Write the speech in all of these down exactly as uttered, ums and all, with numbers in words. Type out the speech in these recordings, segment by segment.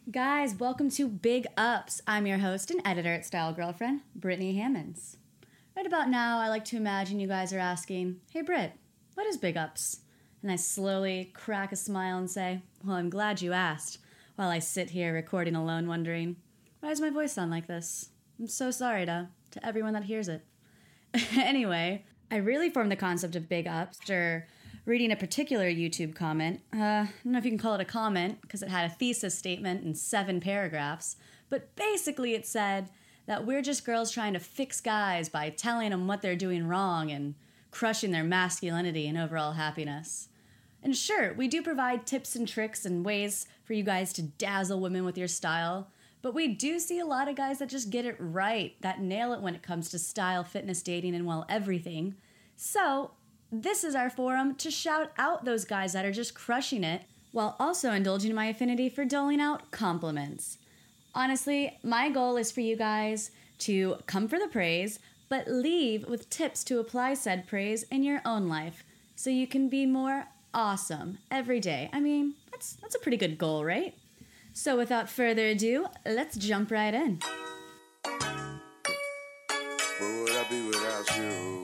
Guys, welcome to Big Ups. I'm your host and editor at Style Girlfriend, Brittany Hammonds. Right about now, I like to imagine you guys are asking, hey Britt, what is Big Ups? And I slowly crack a smile and say, well, I'm glad you asked, while I sit here recording alone wondering, why does my voice sound like this? I'm so sorry to, to everyone that hears it. Anyway, I really formed the concept of Big Ups after reading a particular YouTube comment. Uh, I don't know if you can call it a comment, because it had a thesis statement in seven paragraphs, but basically it said that we're just girls trying to fix guys by telling them what they're doing wrong and crushing their masculinity and overall happiness. And sure, we do provide tips and tricks and ways for you guys to dazzle women with your style, but we do see a lot of guys that just get it right, that nail it when it comes to style, fitness, dating, and well, everything. So this is our forum to shout out those guys that are just crushing it, while also indulging my affinity for doling out compliments. Honestly, my goal is for you guys to come for the praise, but leave with tips to apply said praise in your own life, so you can be more awesome every day. I mean, that's that's a pretty good goal, right? So without further ado, let's jump right in. Where would I be without you?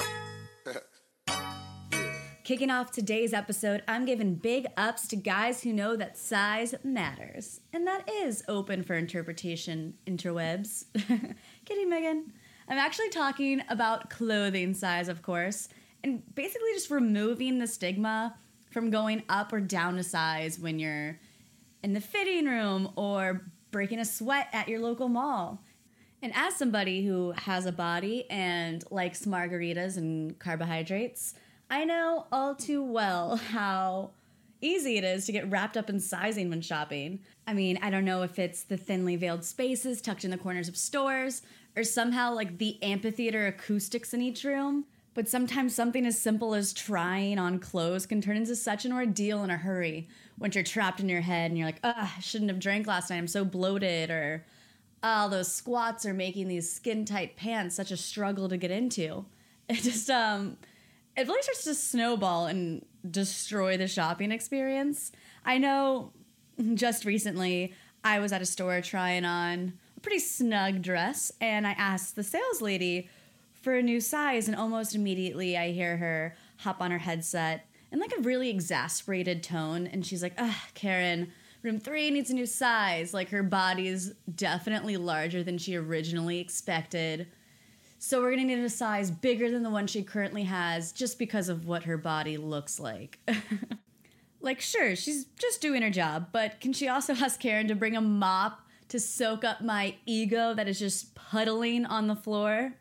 Kicking off today's episode, I'm giving big ups to guys who know that size matters. And that is open for interpretation, interwebs. Kidding, Megan. I'm actually talking about clothing size, of course, and basically just removing the stigma from going up or down a size when you're in the fitting room or breaking a sweat at your local mall. And as somebody who has a body and likes margaritas and carbohydrates, I know all too well how easy it is to get wrapped up in sizing when shopping. I mean, I don't know if it's the thinly veiled spaces tucked in the corners of stores, or somehow like the amphitheater acoustics in each room, but sometimes something as simple as trying on clothes can turn into such an ordeal in a hurry when you're trapped in your head and you're like, ugh, I shouldn't have drank last night, I'm so bloated, or oh, those squats are making these skin-tight pants such a struggle to get into. It just, um... it really starts to snowball and destroy the shopping experience. I know just recently I was at a store trying on a pretty snug dress, and I asked the sales lady for a new size, and almost immediately I hear her hop on her headset in like a really exasperated tone, and she's like, ugh, Karen, room three needs a new size. Like, her body's definitely larger than she originally expected. So we're going to need a size bigger than the one she currently has just because of what her body looks like. Like, sure, she's just doing her job, but can she also ask Karen to bring a mop to soak up my ego that is just puddling on the floor?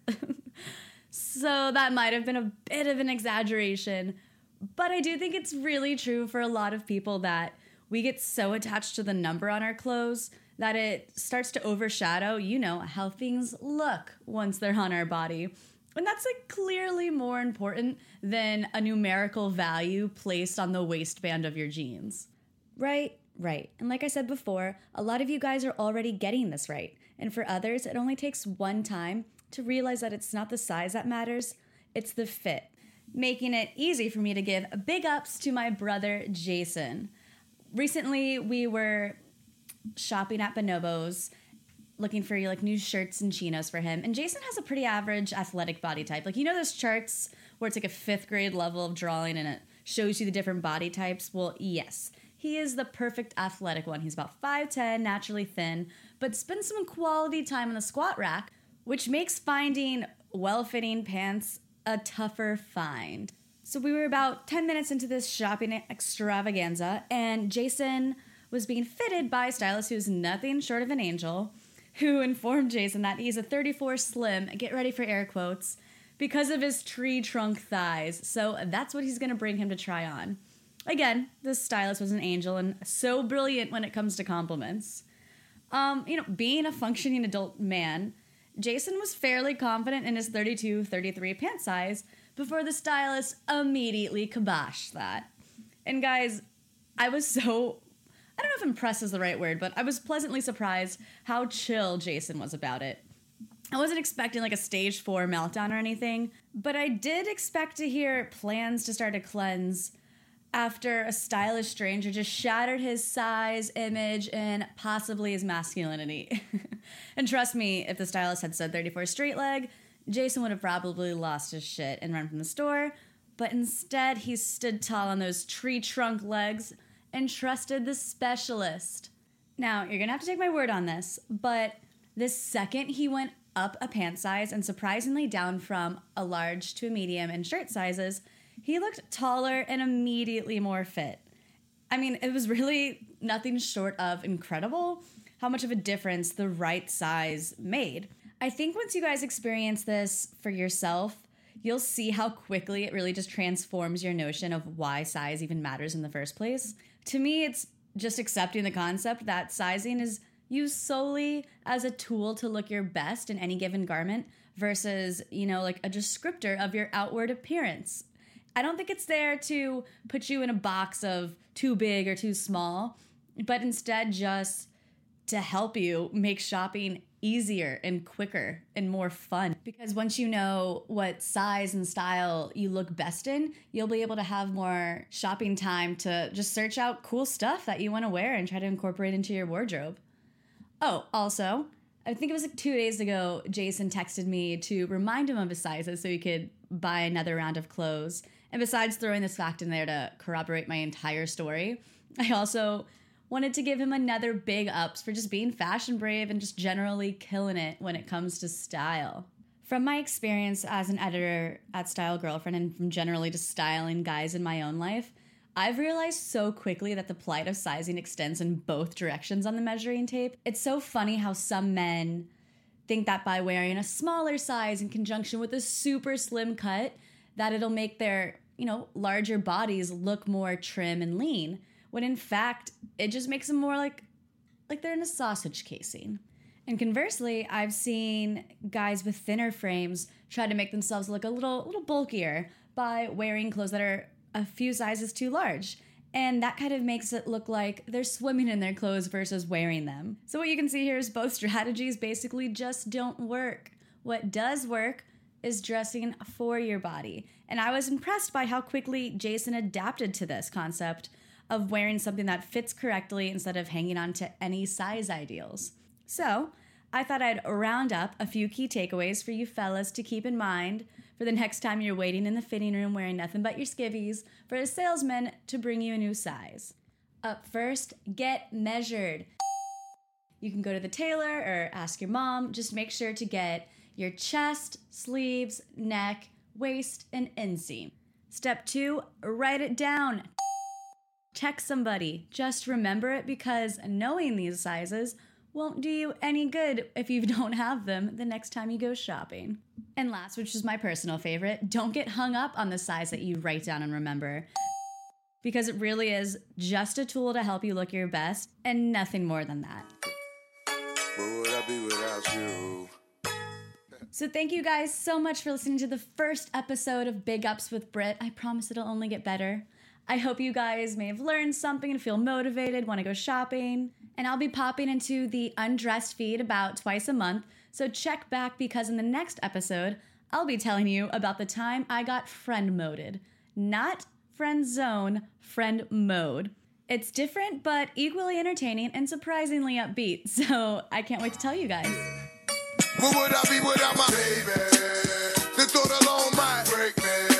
So that might have been a bit of an exaggeration, but I do think it's really true for a lot of people that we get so attached to the number on our clothes that it starts to overshadow, you know, how things look once they're on our body. And that's like clearly more important than a numerical value placed on the waistband of your jeans. Right, right. And like I said before, a lot of you guys are already getting this right. And for others, it only takes one time to realize that it's not the size that matters, it's the fit. Making it easy for me to give big ups to my brother, Jason. Recently, we were shopping at Bonobos, looking for like new shirts and chinos for him. And Jason has a pretty average athletic body type. Like, you know those charts where it's like a fifth grade level of drawing and it shows you the different body types? Well, yes, he is the perfect athletic one. He's about five ten, naturally thin, but spends some quality time in the squat rack, which makes finding well-fitting pants a tougher find. So we were about ten minutes into this shopping extravaganza, and Jason was being fitted by a stylist who's nothing short of an angel, who informed Jason that he's a thirty-four slim, get ready for air quotes, because of his tree trunk thighs. So that's what he's going to bring him to try on. Again, this stylist was an angel and so brilliant when it comes to compliments. Um, you know, being a functioning adult man, Jason was fairly confident in his thirty-two thirty-three pant size before the stylist immediately kiboshed that. And guys, I was so, I don't know if impressed is the right word, but I was pleasantly surprised how chill Jason was about it. I wasn't expecting like a stage four meltdown or anything, but I did expect to hear plans to start a cleanse after a stylish stranger just shattered his size, image, and possibly his masculinity. And trust me, if the stylist had said thirty-four straight leg, Jason would have probably lost his shit and run from the store. But instead, he stood tall on those tree trunk legs and trusted the specialist. Now, you're gonna have to take my word on this, but the second he went up a pant size and surprisingly down from a large to a medium in shirt sizes, he looked taller and immediately more fit. I mean, it was really nothing short of incredible how much of a difference the right size made. I think once you guys experience this for yourself, you'll see how quickly it really just transforms your notion of why size even matters in the first place. To me, it's just accepting the concept that sizing is used solely as a tool to look your best in any given garment versus, you know, like a descriptor of your outward appearance. I don't think it's there to put you in a box of too big or too small, but instead just to help you make shopping easier and quicker and more fun. Because once you know what size and style you look best in, you'll be able to have more shopping time to just search out cool stuff that you want to wear and try to incorporate into your wardrobe. Oh, also, I think it was like two days ago, Jason texted me to remind him of his sizes so he could buy another round of clothes. And besides throwing this fact in there to corroborate my entire story, I also wanted to give him another big ups for just being fashion brave and just generally killing it when it comes to style. From my experience as an editor at Style Girlfriend and from generally just styling guys in my own life, I've realized so quickly that the plight of sizing extends in both directions on the measuring tape. It's so funny how some men think that by wearing a smaller size in conjunction with a super slim cut, that it'll make their, you know, larger bodies look more trim and lean, when in fact, it just makes them more like, like they're in a sausage casing. And conversely, I've seen guys with thinner frames try to make themselves look a little, little bulkier by wearing clothes that are a few sizes too large. And that kind of makes it look like they're swimming in their clothes versus wearing them. So what you can see here is both strategies basically just don't work. What does work is dressing for your body. And I was impressed by how quickly Jason adapted to this concept of wearing something that fits correctly instead of hanging on to any size ideals. So I thought I'd round up a few key takeaways for you fellas to keep in mind for the next time you're waiting in the fitting room wearing nothing but your skivvies for a salesman to bring you a new size. Up first, get measured. You can go to the tailor or ask your mom. Just make sure to get your chest, sleeves, neck, waist, and inseam. Step two, write it down. Text somebody. Just remember it because knowing these sizes won't do you any good if you don't have them the next time you go shopping. And last, which is my personal favorite, don't get hung up on the size that you write down and remember, because it really is just a tool to help you look your best and nothing more than that. Where would I be without you? So thank you guys so much for listening to the first episode of Big Ups with Britt. I promise it'll only get better. I hope you guys may have learned something and feel motivated, want to go shopping. And I'll be popping into the Undressed feed about twice a month, so check back because in the next episode, I'll be telling you about the time I got friend moded. Not friend zone, friend mode. It's different, but equally entertaining and surprisingly upbeat, so I can't wait to tell you guys. Where would I be without my baby? This thought alone might break me.